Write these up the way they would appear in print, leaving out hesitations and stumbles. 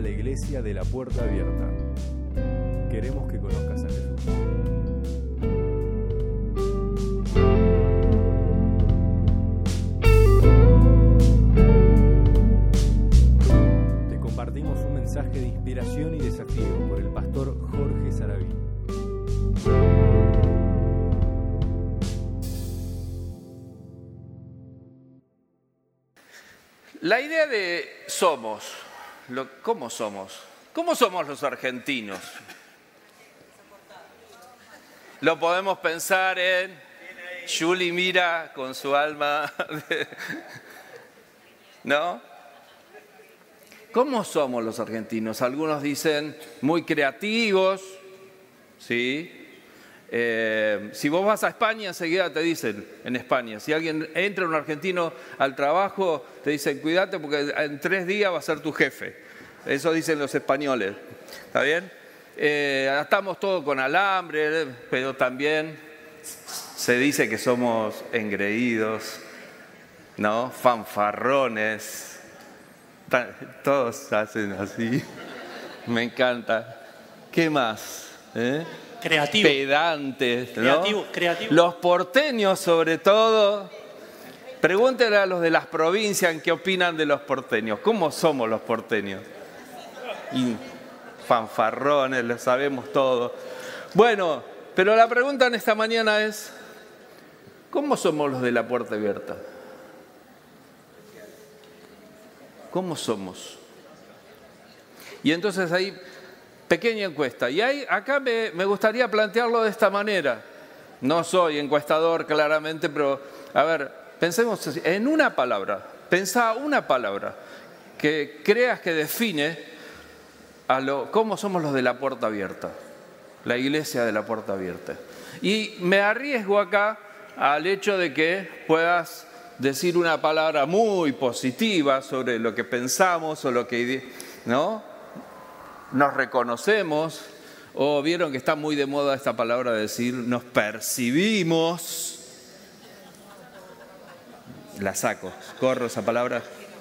la Iglesia de la Puerta Abierta. Queremos que conozcas a Jesús. Te compartimos un mensaje de inspiración y desafío por el pastor Jorge Sarabí. La idea de somos, ¿cómo somos? ¿Cómo somos los argentinos? Lo podemos pensar en Juli Mira con su alma, ¿no? ¿Cómo somos los argentinos? Algunos dicen muy creativos, ¿sí? Si vos vas a España, enseguida te dicen, en España, si alguien entra un argentino al trabajo, te dicen, cuídate porque en 3 días va a ser tu jefe. Eso dicen los españoles, ¿está bien? Atamos todo con alambre, pero también se dice que somos engreídos, ¿no? Fanfarrones, todos hacen así, me encanta. ¿Qué más? Creativo. Pedantes, ¿no? Creativo. Los porteños, sobre todo. Pregúntenle a los de las provincias en qué opinan de los porteños. ¿Cómo somos los porteños? Y fanfarrones, lo sabemos todo. Bueno, pero la pregunta en esta mañana es, ¿cómo somos los de la Puerta Abierta? ¿Cómo somos? Y entonces ahí, pequeña encuesta. Y acá me gustaría plantearlo de esta manera. No soy encuestador claramente, pero a ver, pensemos en una palabra. Pensá una palabra que creas que define cómo somos los de la Puerta Abierta. La Iglesia de la Puerta Abierta. Y me arriesgo acá al hecho de que puedas decir una palabra muy positiva sobre lo que pensamos o lo que, ¿no? Nos reconocemos, o vieron que está muy de moda esta palabra de decir nos percibimos. La saco, corro esa palabra.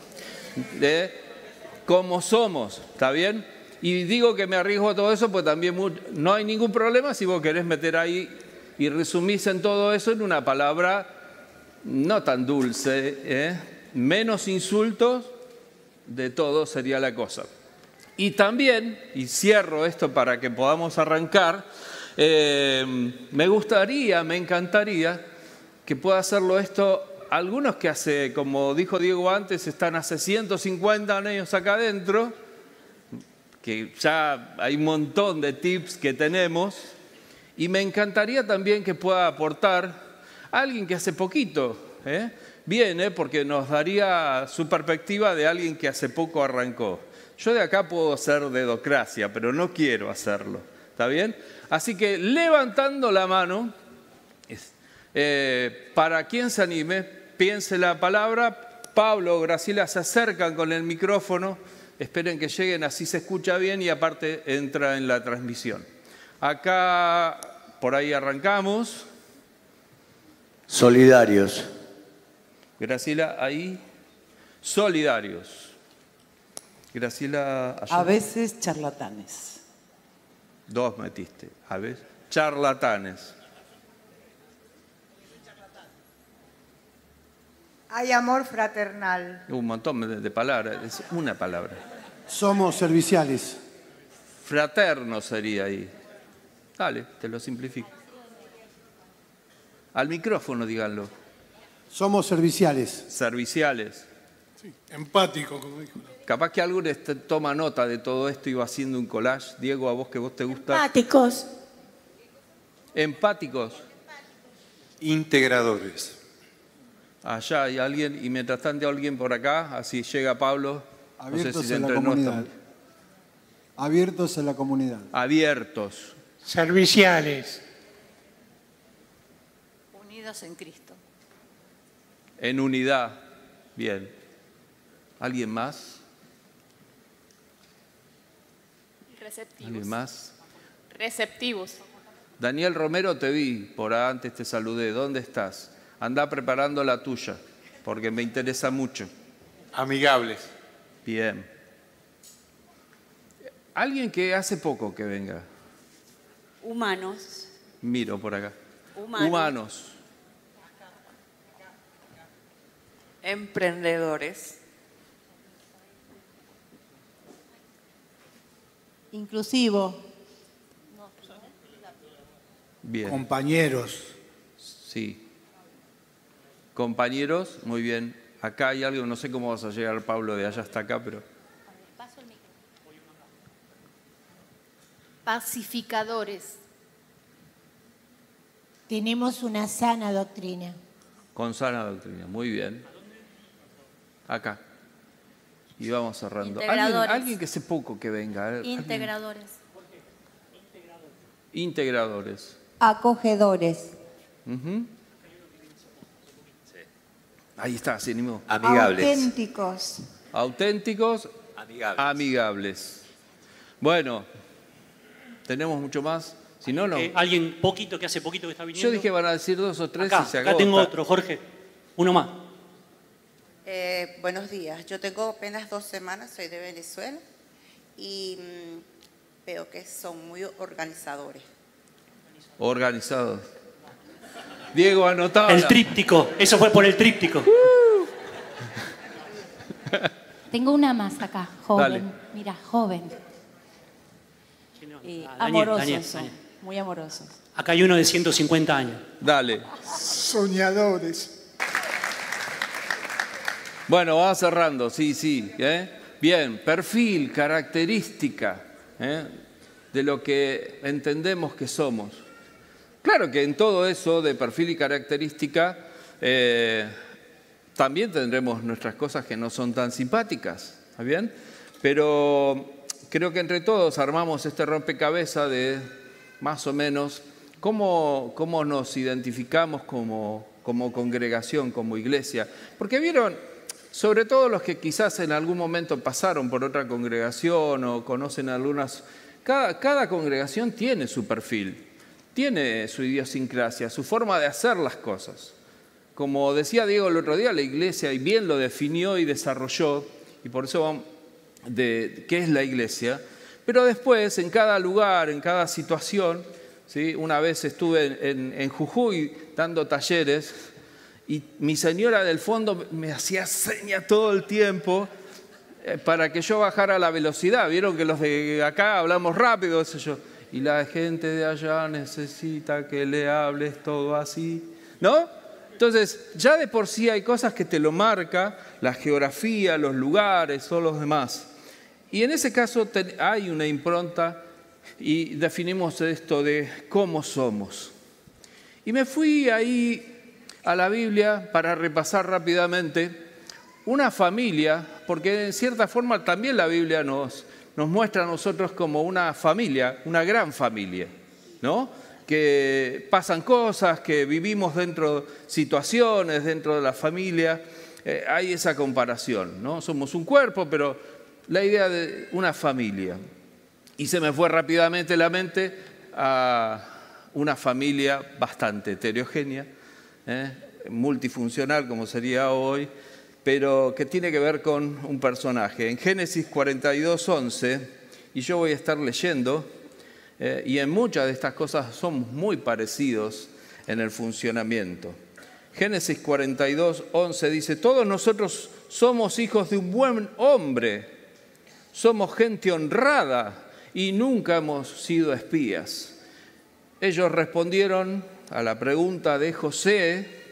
¿Cómo somos? ¿Está bien? Y digo que me arriesgo a todo eso, pues también no hay ningún problema si vos querés meter ahí y resumís en todo eso en una palabra no tan dulce, menos insultos, de todo sería la cosa. Y también, y cierro esto para que podamos arrancar, me encantaría que pueda hacerlo esto algunos que hace, como dijo Diego antes, están hace 150 años acá adentro, que ya hay un montón de tips que tenemos, y me encantaría también que pueda aportar a alguien que hace poquito viene, porque nos daría su perspectiva de alguien que hace poco arrancó. Yo de acá puedo hacer dedocracia, pero no quiero hacerlo, ¿está bien? Así que levantando la mano, para quien se anime, piense la palabra. Pablo o Graciela se acercan con el micrófono, esperen que lleguen, así se escucha bien y aparte entra en la transmisión. Acá, por ahí arrancamos. Solidarios. Graciela, ahí. Solidarios. Graciela, allá. A veces charlatanes. 2 metiste. A veces charlatanes. Hay amor fraternal. Un montón de palabras. Es una palabra. Somos serviciales. Fraterno sería ahí. Dale, te lo simplifico. Al micrófono díganlo. Somos serviciales. Serviciales. Sí, empático, como dijo. Capaz que alguno toma nota de todo esto y va haciendo un collage. Diego, a vos que vos te gusta. Empáticos. Empáticos. Integradores. Allá hay alguien, y mientras tanto alguien por acá, así llega Pablo. Abiertos no sé si en la entre comunidad. nosotros. Abiertos en la comunidad. Abiertos. Serviciales. Unidos en Cristo. En unidad. Bien. ¿Alguien más? Receptivos. ¿Alguien más? Receptivos. Daniel Romero, te vi, por antes te saludé. ¿Dónde estás? Andá preparando la tuya, porque me interesa mucho. Amigables. Bien. Alguien que hace poco que venga. Humanos. Miro por acá. Humanos. Emprendedores. Inclusivo. Bien. Compañeros. Sí. Compañeros, muy bien. Acá hay algo, no sé cómo vas a llegar, Pablo, de allá hasta acá, pero... Pacificadores. Tenemos una sana doctrina. Con sana doctrina, muy bien. Acá. Y vamos cerrando. Alguien que hace poco que venga. Integradores. Integradores. Acogedores. Uh-huh. Ahí está, sí, animo. Amigables. Auténticos. Auténticos. Amigables. Amigables. Bueno, tenemos mucho más. Si no, no. Alguien poquito que hace poquito que está viniendo. Yo dije van a decir 2 o 3 acá, y se acabó. Acá tengo otro, Jorge. Uno más. Buenos días. Yo tengo apenas 2 semanas, soy de Venezuela y veo que son muy organizadores. Organizados. Diego, anotado. El tríptico. Eso fue por el tríptico. Tengo una más acá, joven. Dale. Mira, joven. Amorosos son, muy amorosos. Acá hay uno de 150 años. Dale. Soñadores. Bueno, va cerrando, sí. Bien, perfil, característica de lo que entendemos que somos. Claro que en todo eso de perfil y característica también tendremos nuestras cosas que no son tan simpáticas, ¿está bien? Pero creo que entre todos armamos este rompecabezas de más o menos cómo nos identificamos como congregación, como iglesia. Porque vieron, sobre todo los que quizás en algún momento pasaron por otra congregación o conocen algunas, cada congregación tiene su perfil. Tiene su idiosincrasia, su forma de hacer las cosas. Como decía Diego el otro día, la iglesia y bien lo definió y desarrolló, y por eso vamos de qué es la iglesia. Pero después, en cada lugar, en cada situación, ¿sí? Una vez estuve en Jujuy dando talleres y mi señora del fondo me hacía señas todo el tiempo para que yo bajara la velocidad. Vieron que los de acá hablamos rápido, qué sé yo. Y la gente de allá necesita que le hables todo así, ¿no? Entonces, ya de por sí hay cosas que te lo marca, la geografía, los lugares o los demás. Y en ese caso hay una impronta y definimos esto de cómo somos. Y me fui ahí a la Biblia para repasar rápidamente una familia, porque en cierta forma también la Biblia nos muestra a nosotros como una familia, una gran familia, ¿no? Que pasan cosas, que vivimos dentro de situaciones, dentro de la familia. Hay esa comparación, ¿no? Somos un cuerpo, pero la idea de una familia. Y se me fue rápidamente la mente a una familia bastante heterogénea, multifuncional como sería hoy, pero que tiene que ver con un personaje. En Génesis 42:11, y yo voy a estar leyendo, y en muchas de estas cosas somos muy parecidos en el funcionamiento. Génesis 42:11 dice, todos nosotros somos hijos de un buen hombre, somos gente honrada y nunca hemos sido espías. Ellos respondieron a la pregunta de José,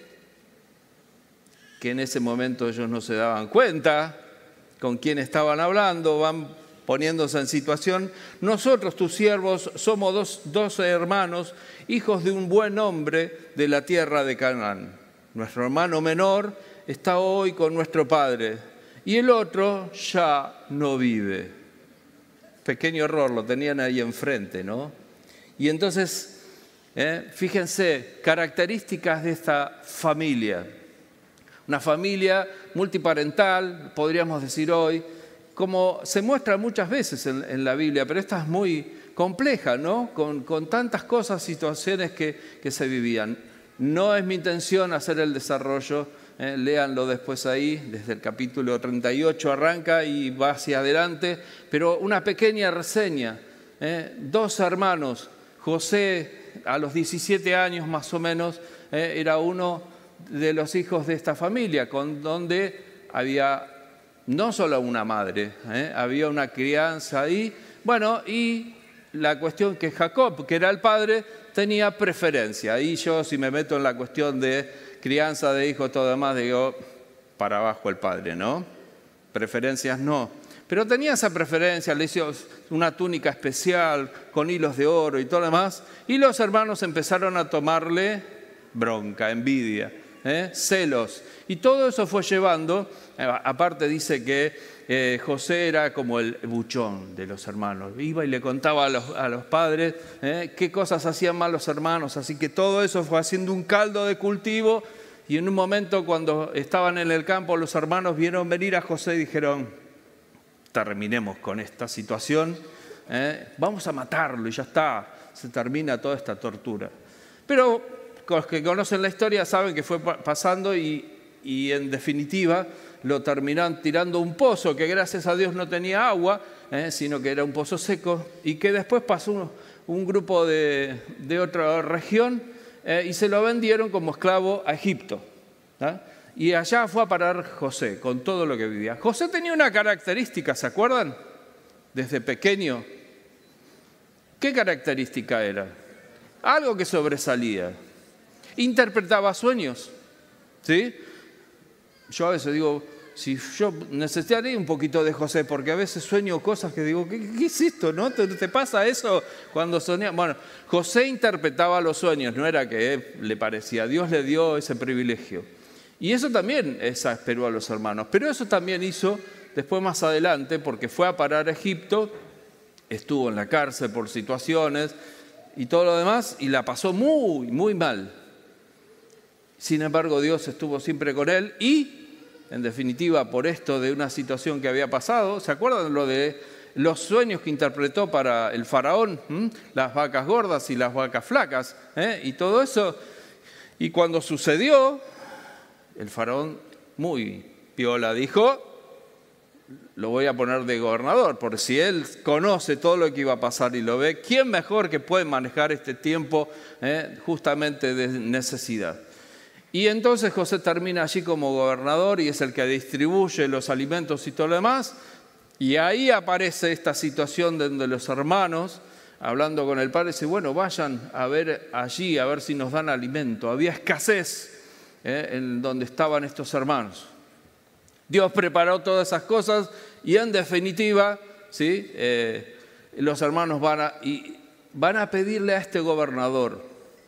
que en ese momento ellos no se daban cuenta con quién estaban hablando, van poniéndose en situación. Nosotros, tus siervos, somos dos hermanos, hijos de un buen hombre de la tierra de Canaán. Nuestro hermano menor está hoy con nuestro padre y el otro ya no vive. Pequeño error, lo tenían ahí enfrente, ¿no? Y entonces, fíjense, características de esta familia. Una familia multiparental, podríamos decir hoy, como se muestra muchas veces en la Biblia, pero esta es muy compleja, ¿no? Con tantas cosas, situaciones que se vivían. No es mi intención hacer el desarrollo léanlo después ahí, desde el capítulo 38 arranca y va hacia adelante, pero una pequeña reseña. 2 hermanos, José a los 17 años más o menos, era uno de los hijos de esta familia, donde había no solo una madre, había una crianza ahí. Bueno, y la cuestión que Jacob, que era el padre, tenía preferencia. Ahí yo, si me meto en la cuestión de crianza de hijos, todo demás, digo, para abajo el padre, ¿no? Preferencias no. Pero tenía esa preferencia, le hizo una túnica especial con hilos de oro y todo lo demás, y los hermanos empezaron a tomarle bronca, envidia, celos. Y todo eso fue llevando, aparte dice que José era como el buchón de los hermanos. Iba y le contaba a los padres qué cosas hacían mal los hermanos. Así que todo eso fue haciendo un caldo de cultivo. Y en un momento cuando estaban en el campo, los hermanos vieron venir a José y dijeron, terminemos con esta situación, vamos a matarlo y ya está, se termina toda esta tortura. Pero los que conocen la historia saben que fue pasando y en definitiva lo terminaron tirando a un pozo que gracias a Dios no tenía agua, sino que era un pozo seco, y que después pasó un grupo de otra región y se lo vendieron como esclavo a Egipto. Y allá fue a parar José con todo lo que vivía. José tenía una característica, ¿se acuerdan? Desde pequeño. ¿Qué característica era? Algo que sobresalía. Interpretaba sueños, ¿sí? Yo a veces digo, si yo necesitaría un poquito de José, porque a veces sueño cosas que digo, ¿qué es esto? ¿No? ¿Te pasa eso cuando soñás? Bueno, José interpretaba los sueños, no era que le parecía, Dios le dio ese privilegio. Y eso también exasperó a los hermanos, pero eso también hizo después más adelante, porque fue a parar a Egipto, estuvo en la cárcel por situaciones y todo lo demás, y la pasó muy, muy mal. Sin embargo, Dios estuvo siempre con él y, en definitiva, por esto de una situación que había pasado, ¿se acuerdan lo de los sueños que interpretó para el faraón? Las vacas gordas y las vacas flacas, y todo eso. Y cuando sucedió, el faraón, muy piola, dijo, lo voy a poner de gobernador, porque si él conoce todo lo que iba a pasar y lo ve, ¿quién mejor que puede manejar este tiempo justamente de necesidad? Y entonces José termina allí como gobernador y es el que distribuye los alimentos y todo lo demás. Y ahí aparece esta situación donde los hermanos, hablando con el padre, dicen, bueno, vayan a ver allí, a ver si nos dan alimento. Había escasez en donde estaban estos hermanos. Dios preparó todas esas cosas y en definitiva, ¿sí? Los hermanos van a pedirle a este gobernador,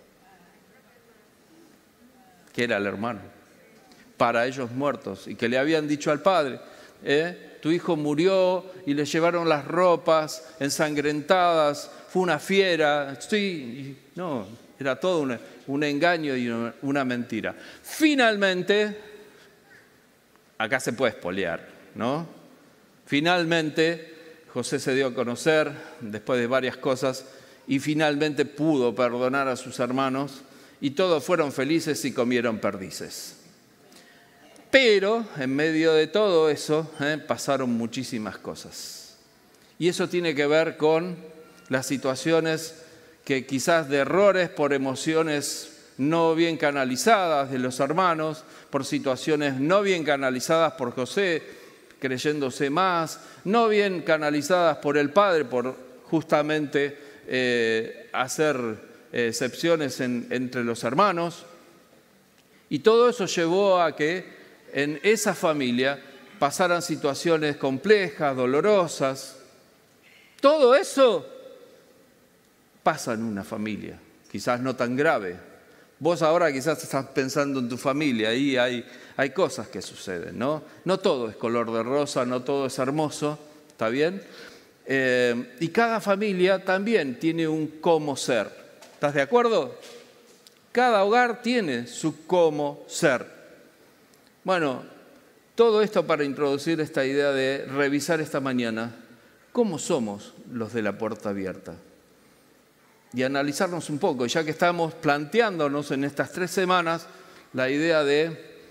que era el hermano, para ellos muertos, y que le habían dicho al padre, tu hijo murió y le llevaron las ropas ensangrentadas, fue una fiera, sí, no, era todo un engaño y una mentira. Finalmente, acá se puede espolear, ¿no? Finalmente, José se dio a conocer después de varias cosas y finalmente pudo perdonar a sus hermanos y todos fueron felices y comieron perdices. Pero en medio de todo eso pasaron muchísimas cosas. Y eso tiene que ver con las situaciones que quizás de errores por emociones no bien canalizadas de los hermanos, por situaciones no bien canalizadas por José, creyéndose más, no bien canalizadas por el padre, por justamente hacer excepciones entre los hermanos. Y todo eso llevó a que en esa familia pasaran situaciones complejas, dolorosas. Todo eso pasa en una familia, quizás no tan grave. Vos ahora quizás estás pensando en tu familia, ahí hay cosas que suceden, ¿no? No todo es color de rosa, no todo es hermoso, ¿está bien? Y cada familia también tiene un cómo ser. ¿Estás de acuerdo? Cada hogar tiene su cómo ser. Bueno, todo esto para introducir esta idea de revisar esta mañana cómo somos los de la puerta abierta. Y analizarnos un poco, ya que estamos planteándonos en estas 3 semanas la idea de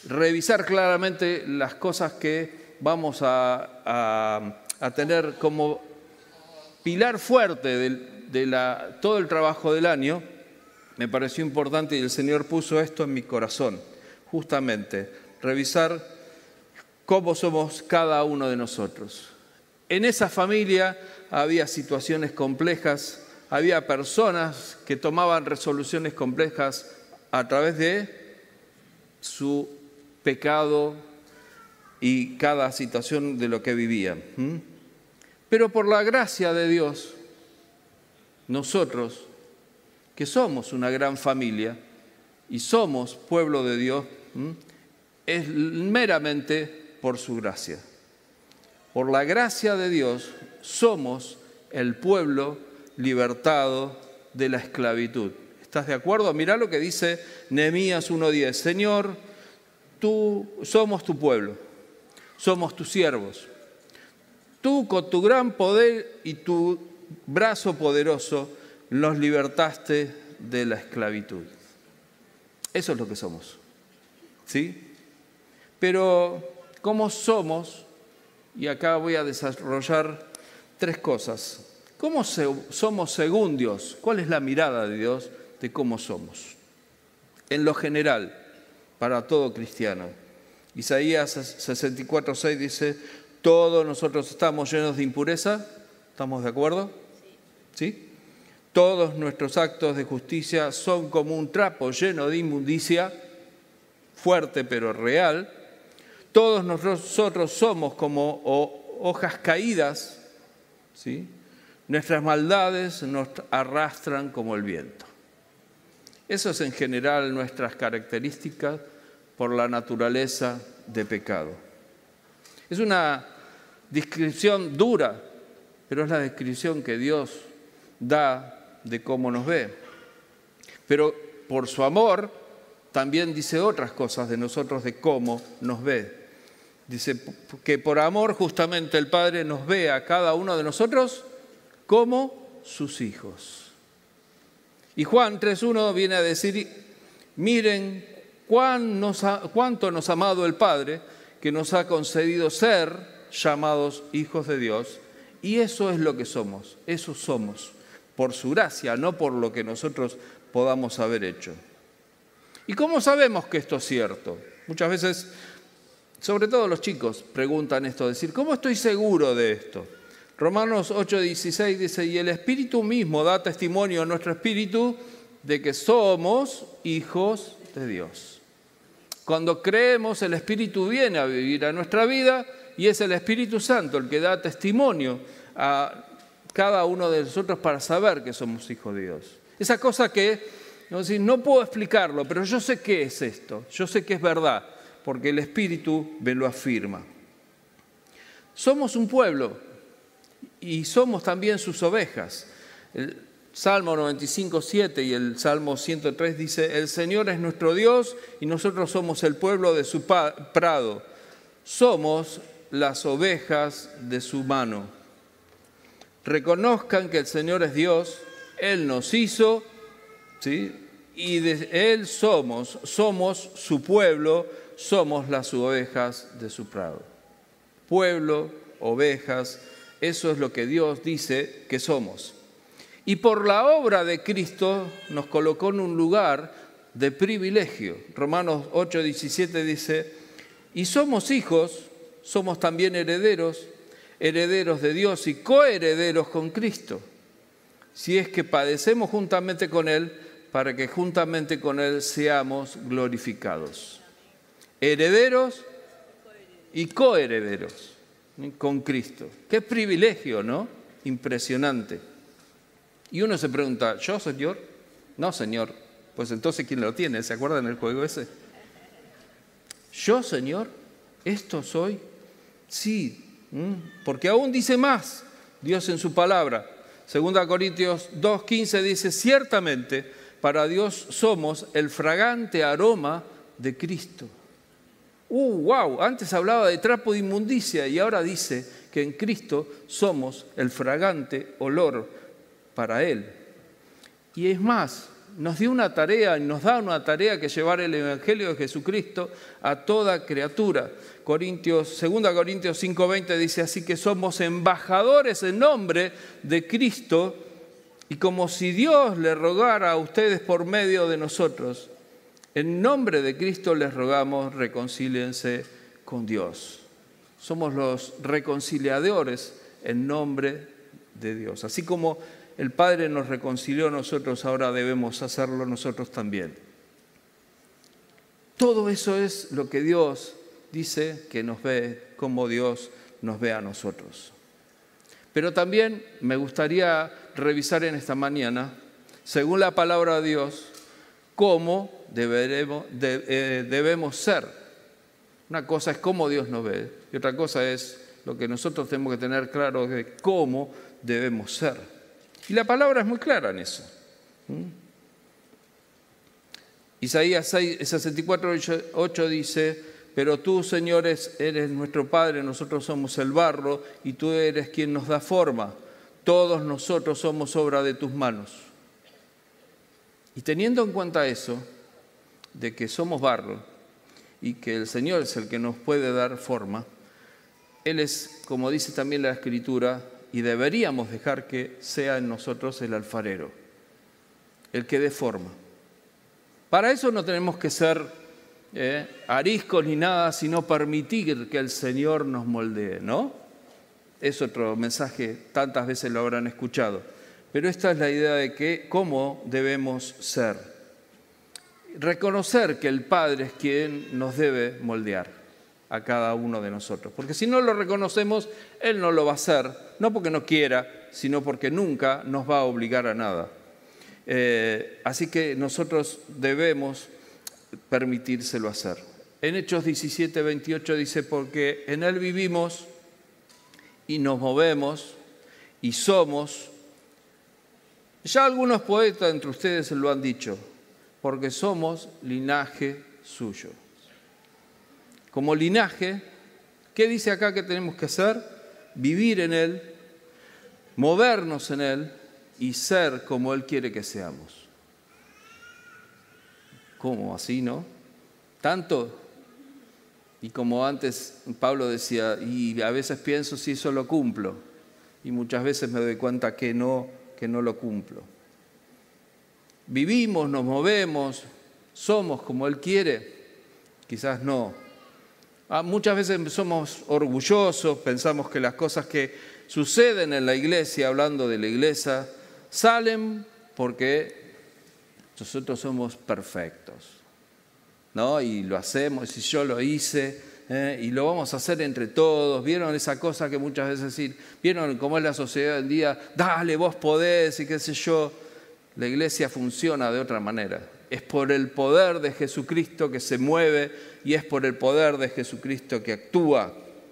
revisar claramente las cosas que vamos a tener como pilar fuerte de todo el trabajo del año, me pareció importante y el Señor puso esto en mi corazón, justamente, revisar cómo somos cada uno de nosotros. En esa familia había situaciones complejas, había personas que tomaban resoluciones complejas a través de su pecado y cada situación de lo que vivían. Pero por la gracia de Dios, nosotros, que somos una gran familia y somos pueblo de Dios, es meramente por su gracia. Por la gracia de Dios somos el pueblo libertado de la esclavitud. ¿Estás de acuerdo? Mirá lo que dice Nehemías 1:10. Señor, somos tu pueblo, somos tus siervos. Tú con tu gran poder y tu brazo poderoso nos libertaste de la esclavitud. Eso es lo que somos. ¿Sí? Pero ¿cómo somos? Y acá voy a desarrollar 3 cosas. ¿Cómo somos según Dios? ¿Cuál es la mirada de Dios de cómo somos? En lo general, para todo cristiano. Isaías 64:6 dice, todos nosotros estamos llenos de impureza. ¿Estamos de acuerdo? ¿Sí? Todos nuestros actos de justicia son como un trapo lleno de inmundicia, fuerte pero real. Todos nosotros somos como hojas caídas, ¿sí? Nuestras maldades nos arrastran como el viento. Eso es en general nuestras características por la naturaleza de pecado. Es una descripción dura, pero es la descripción que Dios da de cómo nos ve. Pero por su amor también dice otras cosas de nosotros de cómo nos ve. Dice que por amor justamente el Padre nos ve a cada uno de nosotros como sus hijos. Y Juan 3:1 viene a decir, miren cuánto nos ha amado el Padre, que nos ha concedido ser llamados hijos de Dios. Y eso es lo que somos, eso somos, por su gracia, no por lo que nosotros podamos haber hecho. ¿Y cómo sabemos que esto es cierto? Muchas veces, sobre todo los chicos, preguntan esto, decir, ¿cómo estoy seguro de esto? Romanos 8:16 dice, y el Espíritu mismo da testimonio a nuestro espíritu de que somos hijos de Dios. Cuando creemos, el Espíritu viene a vivir a nuestra vida y es el Espíritu Santo el que da testimonio a cada uno de nosotros para saber que somos hijos de Dios. Esa cosa que no puedo explicarlo, pero yo sé qué es esto, yo sé que es verdad, porque el Espíritu me lo afirma. Somos un pueblo y somos también sus ovejas. El Salmo 95:7 y el Salmo 103 dice, el Señor es nuestro Dios y nosotros somos el pueblo de su prado. Somos las ovejas de su mano. Reconozcan que el Señor es Dios, Él nos hizo, ¿sí? Y de Él somos su pueblo, somos las ovejas de su prado. Pueblo, ovejas, eso es lo que Dios dice que somos. Y por la obra de Cristo nos colocó en un lugar de privilegio. Romanos 8:17 dice, y somos hijos, somos también herederos, herederos de Dios y coherederos con Cristo, si es que padecemos juntamente con Él, para que juntamente con Él seamos glorificados. Herederos y coherederos con Cristo. Qué privilegio, ¿no? Impresionante. Y uno se pregunta, ¿yo, Señor? No, Señor. Pues entonces, ¿quién lo tiene? ¿Se acuerdan del juego ese? ¿Yo, Señor? ¿Esto soy? Sí, porque aún dice más Dios en su palabra. 2 Corintios 2:15 dice, ciertamente para Dios somos el fragante aroma de Cristo. ¡Wow! Antes hablaba de trapo de inmundicia y ahora dice que en Cristo somos el fragante olor para Él. Y es más, nos dio una tarea y nos da una tarea que llevar el Evangelio de Jesucristo a toda criatura. 2 Corintios 5:20 dice, así que somos embajadores en nombre de Cristo y como si Dios le rogara a ustedes por medio de nosotros, en nombre de Cristo les rogamos, reconcíliense con Dios. Somos los reconciliadores en nombre de Dios. Así como el Padre nos reconcilió a nosotros, ahora debemos hacerlo nosotros también. Todo eso es lo que Dios dice que nos ve, como Dios nos ve a nosotros. Pero también me gustaría revisar en esta mañana, según la palabra de Dios, cómo debemos ser. Una cosa es cómo Dios nos ve y otra cosa es lo que nosotros tenemos que tener claro de cómo debemos ser. Y la palabra es muy clara en eso. Isaías 64:8 dice, pero tú, Señor, eres nuestro Padre, nosotros somos el barro y tú eres quien nos da forma. Todos nosotros somos obra de tus manos. Y teniendo en cuenta eso, de que somos barro y que el Señor es el que nos puede dar forma, Él es, como dice también la Escritura, y deberíamos dejar que sea en nosotros el alfarero, el que dé forma. Para eso no tenemos que ser ariscos ni nada, sino permitir que el Señor nos moldee, ¿no? Es otro mensaje, tantas veces lo habrán escuchado. Pero esta es la idea de cómo debemos ser. Reconocer que el Padre es quien nos debe moldear a cada uno de nosotros. Porque si no lo reconocemos, Él no lo va a hacer, no porque no quiera, sino porque nunca nos va a obligar a nada. Así que nosotros debemos permitírselo hacer. En Hechos 17:28 dice, porque en Él vivimos y nos movemos y somos. Ya algunos poetas entre ustedes lo han dicho, porque somos linaje suyo. Como linaje, ¿qué dice acá que tenemos que hacer? Vivir en Él, movernos en Él y ser como Él quiere que seamos. ¿Cómo así, no? Tanto. Y como antes Pablo decía, y a veces pienso si eso lo cumplo, y muchas veces me doy cuenta que no lo cumplo. Vivimos, nos movemos, somos como Él quiere, quizás no. Muchas veces somos orgullosos, pensamos que las cosas que suceden en la iglesia, hablando de la iglesia, salen porque nosotros somos perfectos, ¿no? Y lo hacemos, y yo lo hice, y lo vamos a hacer entre todos. ¿Vieron esa cosa que muchas veces decir? ¿Vieron cómo es la sociedad hoy en día? Dale, vos podés, y qué sé yo. La iglesia funciona de otra manera. Es por el poder de Jesucristo que se mueve y es por el poder de Jesucristo que actúa.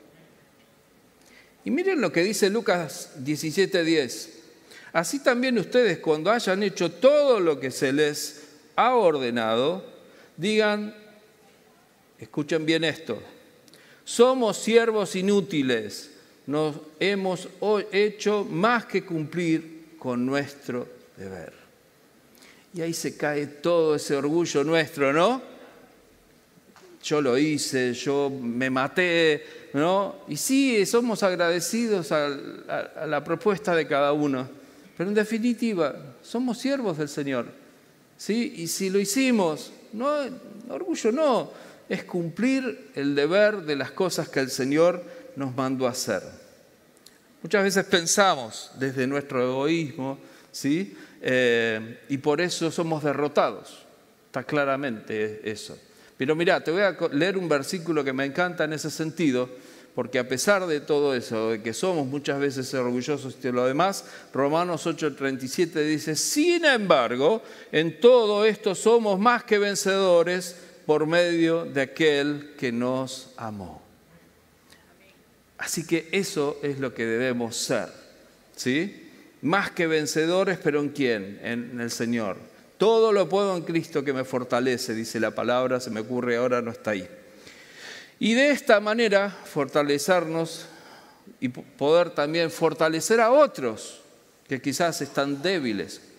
Y miren lo que dice Lucas 17:10. Así también ustedes, cuando hayan hecho todo lo que se les ha ordenado, digan, escuchen bien esto, somos siervos inútiles, nos hemos hecho más que cumplir con nuestro deber. Y ahí se cae todo ese orgullo nuestro, ¿no? Yo lo hice, yo me maté, ¿no? Y sí, somos agradecidos a la propuesta de cada uno, pero en definitiva, somos siervos del Señor, ¿sí? Y si lo hicimos, no, orgullo no, es cumplir el deber de las cosas que el Señor nos mandó a hacer. Muchas veces pensamos desde nuestro egoísmo, ¿sí? Y por eso somos derrotados, está claramente eso. Pero mirá, te voy a leer un versículo que me encanta en ese sentido, porque a pesar de todo eso, de que somos muchas veces orgullosos y lo demás, Romanos 8:37 dice, sin embargo, en todo esto somos más que vencedores por medio de aquel que nos amó. Así que eso es lo que debemos ser, ¿sí? Más que vencedores, pero ¿en quién? En el Señor. Todo lo puedo en Cristo que me fortalece, dice la palabra, se me ocurre ahora, no está ahí. Y de esta manera fortalecernos y poder también fortalecer a otros que quizás están débiles.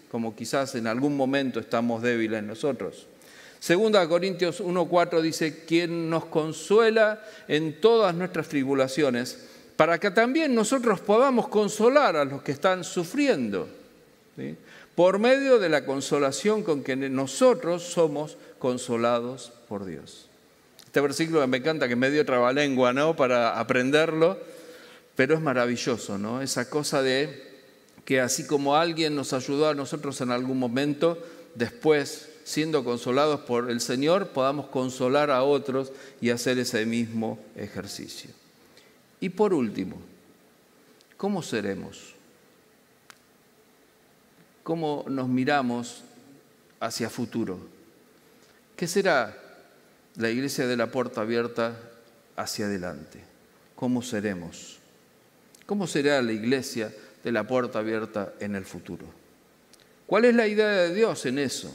como quizás en algún momento estamos débiles nosotros. 2 Corintios 1:4 dice, quien nos consuela en todas nuestras tribulaciones, para que también nosotros podamos consolar a los que están sufriendo, ¿sí? Por medio de la consolación con que nosotros somos consolados por Dios. Este versículo me encanta, que es medio trabalengua, ¿no?, para aprenderlo, pero es maravilloso, ¿no? Esa cosa de que así como alguien nos ayudó a nosotros en algún momento, después, siendo consolados por el Señor, podamos consolar a otros y hacer ese mismo ejercicio. Y por último, ¿cómo seremos? ¿Cómo nos miramos hacia futuro? ¿Qué será la iglesia de la puerta abierta hacia adelante? ¿Cómo seremos? ¿Cómo será la iglesia de la puerta abierta en el futuro? ¿Cuál es la idea de Dios en eso?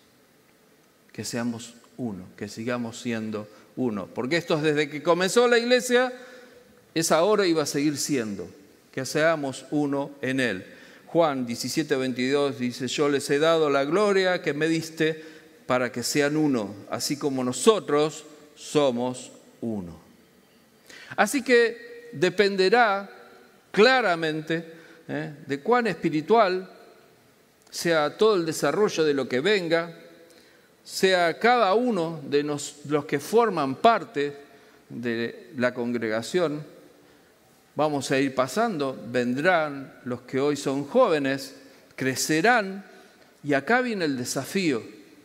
Que seamos uno, que sigamos siendo uno. Porque esto desde que comenzó la iglesia, es ahora y va a seguir siendo. Que seamos uno en Él. Juan 17:22 dice, yo les he dado la gloria que me diste para que sean uno, así como nosotros somos uno. Así que dependerá claramente de cuán espiritual sea todo el desarrollo de lo que venga, sea cada uno de los que forman parte de la congregación. Vamos a ir pasando, vendrán los que hoy son jóvenes, crecerán, y acá viene el desafío.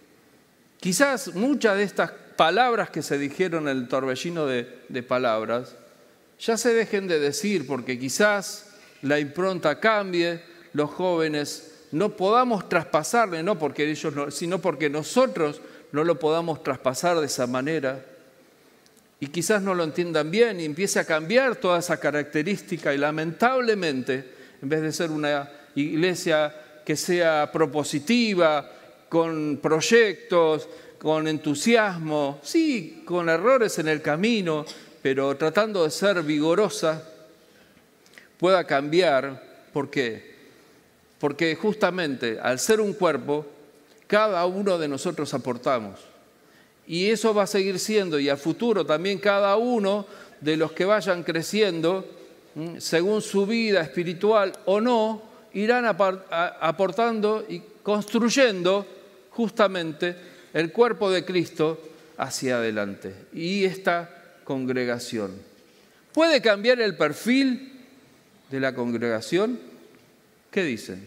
Quizás muchas de estas palabras que se dijeron en el torbellino de palabras ya se dejen de decir, porque quizás la impronta cambie, los jóvenes no podamos traspasarle, no porque ellos no, sino porque nosotros no lo podamos traspasar de esa manera. Y quizás no lo entiendan bien y empiece a cambiar toda esa característica, y lamentablemente, en vez de ser una iglesia que sea propositiva, con proyectos, con entusiasmo, sí, con errores en el camino, pero tratando de ser vigorosa, pueda cambiar. ¿Por qué? Porque justamente al ser un cuerpo, cada uno de nosotros aportamos. Y eso va a seguir siendo, y a futuro también cada uno de los que vayan creciendo, según su vida espiritual o no, irán aportando y construyendo justamente el cuerpo de Cristo hacia adelante. Y esta congregación. ¿Puede cambiar el perfil de la congregación? ¿Qué dicen?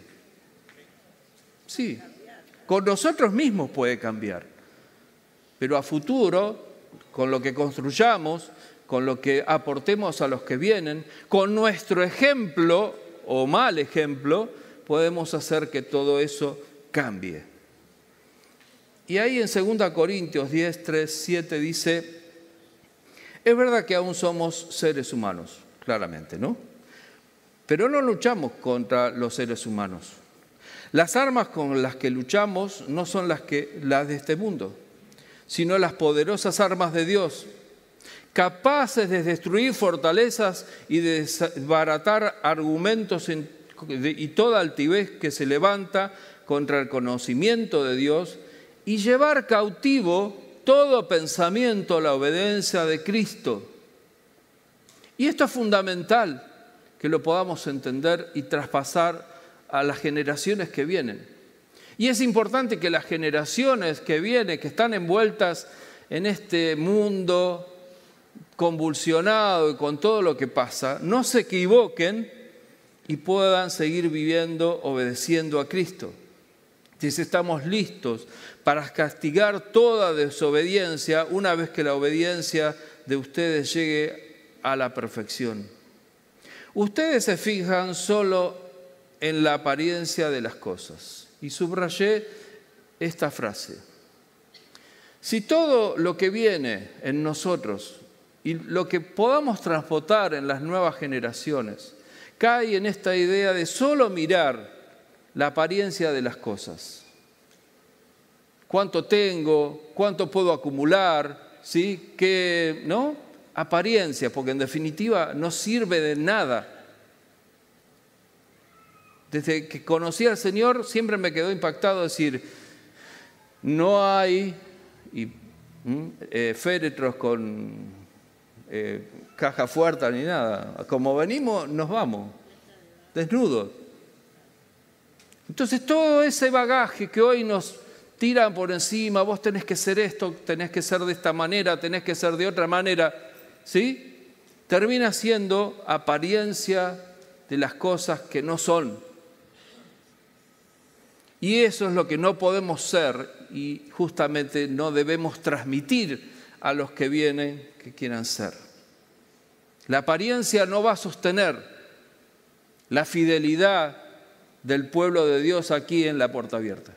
Sí, con nosotros mismos puede cambiar. Pero a futuro, con lo que construyamos, con lo que aportemos a los que vienen, con nuestro ejemplo o mal ejemplo, podemos hacer que todo eso cambie. Y ahí en 2 Corintios 10, 3, 7 dice, es verdad que aún somos seres humanos, claramente, ¿no? Pero no luchamos contra los seres humanos. Las armas con las que luchamos no son las de este mundo, sino las poderosas armas de Dios, capaces de destruir fortalezas y de desbaratar argumentos y toda altivez que se levanta contra el conocimiento de Dios, y llevar cautivo todo pensamiento a la obediencia de Cristo. Y esto es fundamental, que lo podamos entender y traspasar a las generaciones que vienen. Y es importante que las generaciones que vienen, que están envueltas en este mundo convulsionado y con todo lo que pasa, no se equivoquen y puedan seguir viviendo obedeciendo a Cristo. Si estamos listos para castigar toda desobediencia una vez que la obediencia de ustedes llegue a la perfección. Ustedes se fijan solo en la apariencia de las cosas. Y subrayé esta frase. Si todo lo que viene en nosotros y lo que podamos transportar en las nuevas generaciones cae en esta idea de solo mirar la apariencia de las cosas. ¿Cuánto tengo? ¿Cuánto puedo acumular? ¿Sí? ¿Qué, no? Apariencia, porque en definitiva no sirve de nada. Desde que conocí al Señor siempre me quedó impactado decir, no hay féretros con caja fuerte ni nada. Como venimos, nos vamos, desnudos. Entonces todo ese bagaje que hoy nos tiran por encima, vos tenés que ser esto, tenés que ser de esta manera, tenés que ser de otra manera, ¿sí? Termina siendo apariencia de las cosas que no son. Y eso es lo que no podemos ser y justamente no debemos transmitir a los que vienen que quieran ser. La apariencia no va a sostener la fidelidad del pueblo de Dios aquí en la Puerta Abierta.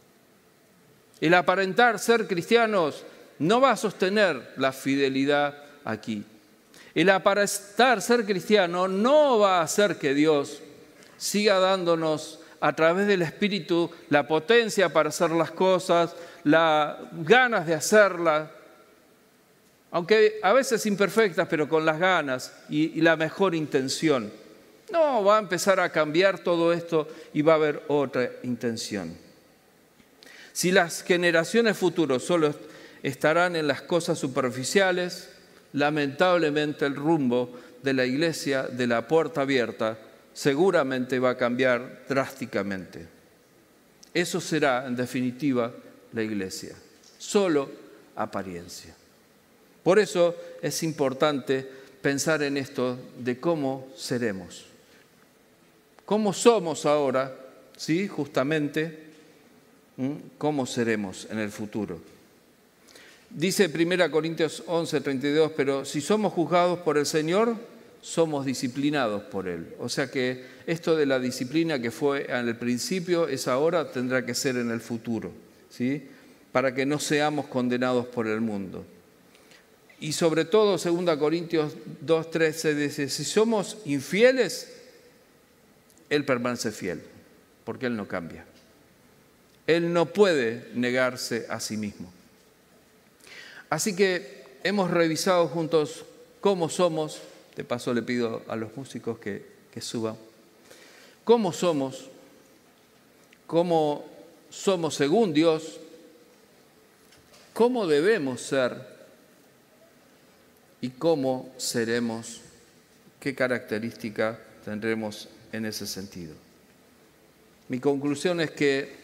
El aparentar ser cristianos no va a sostener la fidelidad aquí. El aparentar ser cristiano no va a hacer que Dios siga dándonos a través del Espíritu la potencia para hacer las cosas, las ganas de hacerlas, aunque a veces imperfectas, pero con las ganas y la mejor intención. No, va a empezar a cambiar todo esto y va a haber otra intención. Si las generaciones futuras solo estarán en las cosas superficiales, lamentablemente el rumbo de la iglesia de la Puerta Abierta seguramente va a cambiar drásticamente. Eso será, en definitiva, la iglesia. Solo apariencia. Por eso es importante pensar en esto de cómo seremos. ¿Cómo somos ahora? ¿Sí? Justamente, ¿cómo seremos en el futuro? Dice 1 Corintios 11:32, pero si somos juzgados por el Señor, somos disciplinados por Él. O sea que esto de la disciplina que fue en el principio es ahora, tendrá que ser en el futuro, ¿sí? Para que no seamos condenados por el mundo. Y sobre todo, 2 Corintios 2:13 dice, si somos infieles, Él permanece fiel, porque Él no cambia. Él no puede negarse a sí mismo. Así que hemos revisado juntos cómo somos. De paso le pido a los músicos que suban. ¿Cómo somos? ¿Cómo somos según Dios? ¿Cómo debemos ser? ¿Y cómo seremos? ¿Qué característica tendremos en ese sentido? Mi conclusión es que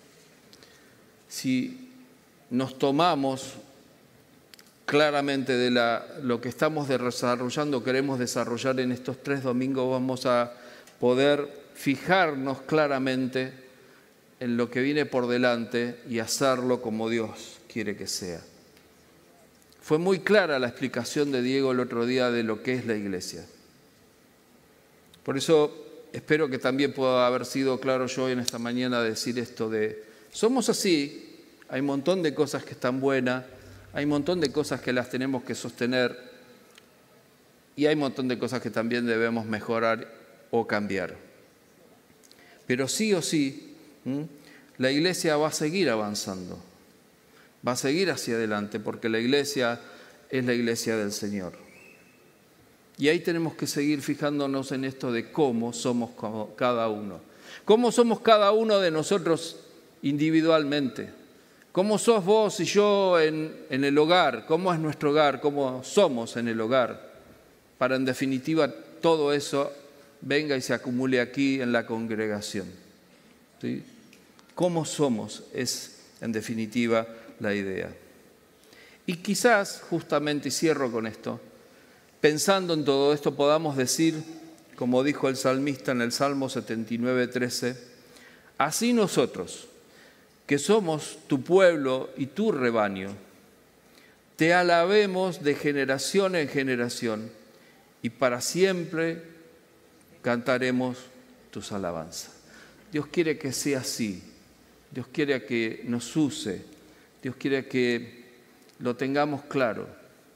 si nos tomamos claramente de lo que estamos desarrollando, queremos desarrollar en estos 3 domingos, vamos a poder fijarnos claramente en lo que viene por delante y hacerlo como Dios quiere que sea. Fue muy clara la explicación de Diego el otro día de lo que es la iglesia. Por eso espero que también pueda haber sido claro yo hoy en esta mañana decir esto de, somos así, hay un montón de cosas que están buenas, hay un montón de cosas que las tenemos que sostener y hay un montón de cosas que también debemos mejorar o cambiar. Pero sí o sí, la iglesia va a seguir avanzando, va a seguir hacia adelante porque la iglesia es la iglesia del Señor. Y ahí tenemos que seguir fijándonos en esto de cómo somos cada uno. Cómo somos cada uno de nosotros individualmente. ¿Cómo sos vos y yo en el hogar? ¿Cómo es nuestro hogar? ¿Cómo somos en el hogar? Para en definitiva todo eso venga y se acumule aquí en la congregación. ¿Sí? ¿Cómo somos? Es en definitiva la idea. Y quizás, justamente, y cierro con esto, pensando en todo esto podamos decir, como dijo el salmista en el Salmo 79:13, así nosotros, que somos tu pueblo y tu rebaño, te alabemos de generación en generación y para siempre cantaremos tus alabanzas. Dios quiere que sea así, Dios quiere que nos use, Dios quiere que lo tengamos claro.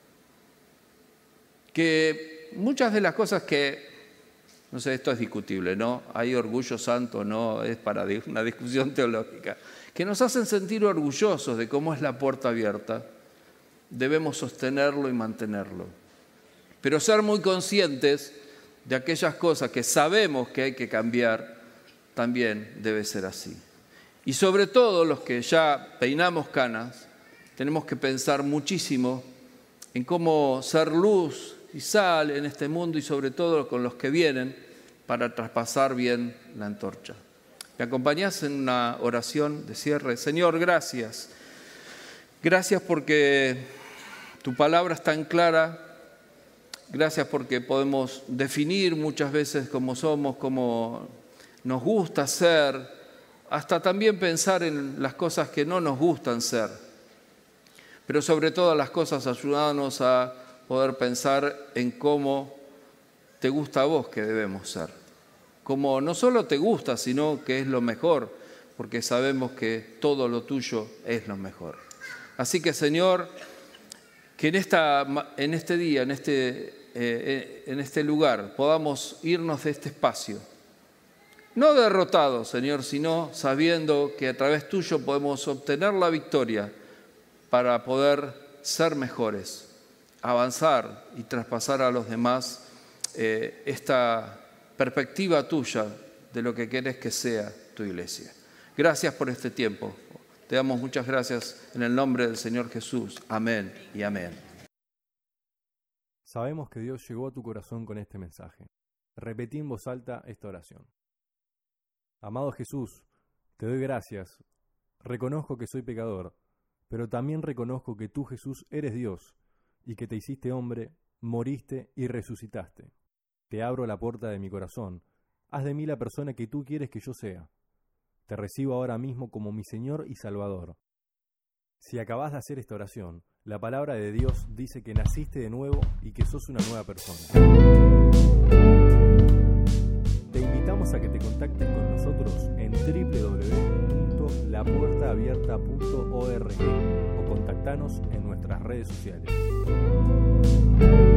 Que muchas de las cosas que, no sé, esto es discutible, ¿no? Hay orgullo santo, no es para una discusión teológica, que nos hacen sentir orgullosos de cómo es la puerta abierta, debemos sostenerlo y mantenerlo. Pero ser muy conscientes de aquellas cosas que sabemos que hay que cambiar, también debe ser así. Y sobre todo los que ya peinamos canas, tenemos que pensar muchísimo en cómo ser luz y sal en este mundo y sobre todo con los que vienen para traspasar bien la antorcha. ¿Me acompañás en una oración de cierre? Señor, gracias. Gracias porque tu palabra es tan clara. Gracias porque podemos definir muchas veces cómo somos, cómo nos gusta ser, hasta también pensar en las cosas que no nos gustan ser. Pero sobre todas las cosas, ayúdanos a poder pensar en cómo te gusta a vos que debemos ser. Como no solo te gusta, sino que es lo mejor, porque sabemos que todo lo tuyo es lo mejor. Así que, Señor, que en este día, en este lugar, podamos irnos de este espacio, no derrotados, Señor, sino sabiendo que a través tuyo podemos obtener la victoria para poder ser mejores, avanzar y traspasar a los demás esta perspectiva tuya de lo que querés que sea tu iglesia. Gracias por este tiempo. Te damos muchas gracias en el nombre del Señor Jesús. Amén y amén. Sabemos que Dios llegó a tu corazón con este mensaje. Repetí en voz alta esta oración. Amado Jesús, te doy gracias. Reconozco que soy pecador, pero también reconozco que tú, Jesús, eres Dios y que te hiciste hombre, moriste y resucitaste. Te abro la puerta de mi corazón. Haz de mí la persona que tú quieres que yo sea. Te recibo ahora mismo como mi Señor y Salvador. Si acabas de hacer esta oración, la palabra de Dios dice que naciste de nuevo y que sos una nueva persona. Te invitamos a que te contactes con nosotros en www.lapuertaabierta.org o contactanos en nuestras redes sociales.